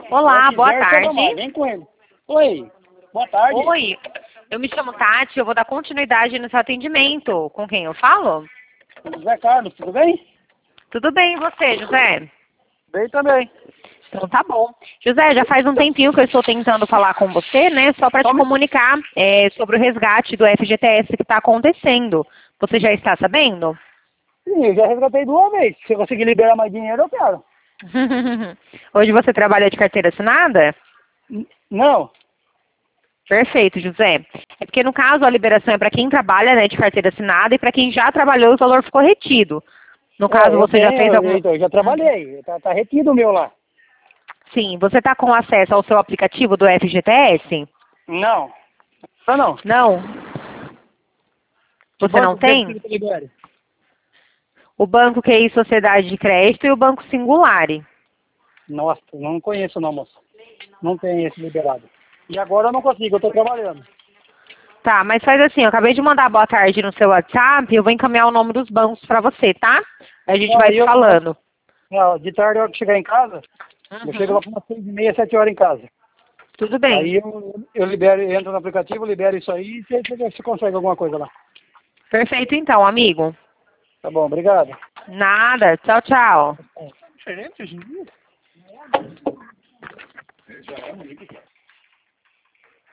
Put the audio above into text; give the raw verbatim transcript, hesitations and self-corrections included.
Olá, boa quiser, chama mais, tarde. vem com ele. Oi, boa tarde. Oi, eu me chamo Tati, eu vou dar continuidade no seu atendimento. Com quem eu falo? José Carlos, tudo bem? Tudo bem, e você, José? Bem também. Então tá bom. José, já faz um tempinho que eu estou tentando falar com você, né? Só para te Tome. comunicar é, sobre o resgate do F G T S que está acontecendo. Você já está sabendo? Sim, eu já resgatei duas vezes. Se eu conseguir liberar mais dinheiro, eu quero. Hoje você trabalha de carteira assinada? N- Não. Perfeito, José. É porque no caso a liberação é para quem trabalha, né, de carteira assinada e para quem já trabalhou o valor ficou retido. No É, caso, eu você já tenho, fez eu, algum... eu, eu já Uhum. trabalhei. Tá, tá retido o meu lá. Sim, você está com acesso ao seu aplicativo do F G T S? Não. Não, não. Não? Que Você não banco que tem? você que libere? O Banco Q I Sociedade de Crédito e o Banco Singulare. Nossa, não conheço não, moça. Não tem esse liberado. E agora eu não consigo, eu tô trabalhando. Tá, mas faz assim, eu acabei de mandar boa tarde no seu WhatsApp, eu vou encaminhar o nome dos bancos para você, tá? A gente Não, vai aí se eu, falando. não, de tarde, a hora que chegar em casa, eu chego Uhum. lá para umas seis e meia, sete horas em casa. Tudo bem. Aí eu, eu libero, entro no aplicativo, libero isso aí e você, você, você consegue alguma coisa lá. Perfeito então, amigo. Tá bom, obrigado. Nada. Tchau, tchau. Diferente hoje em dia.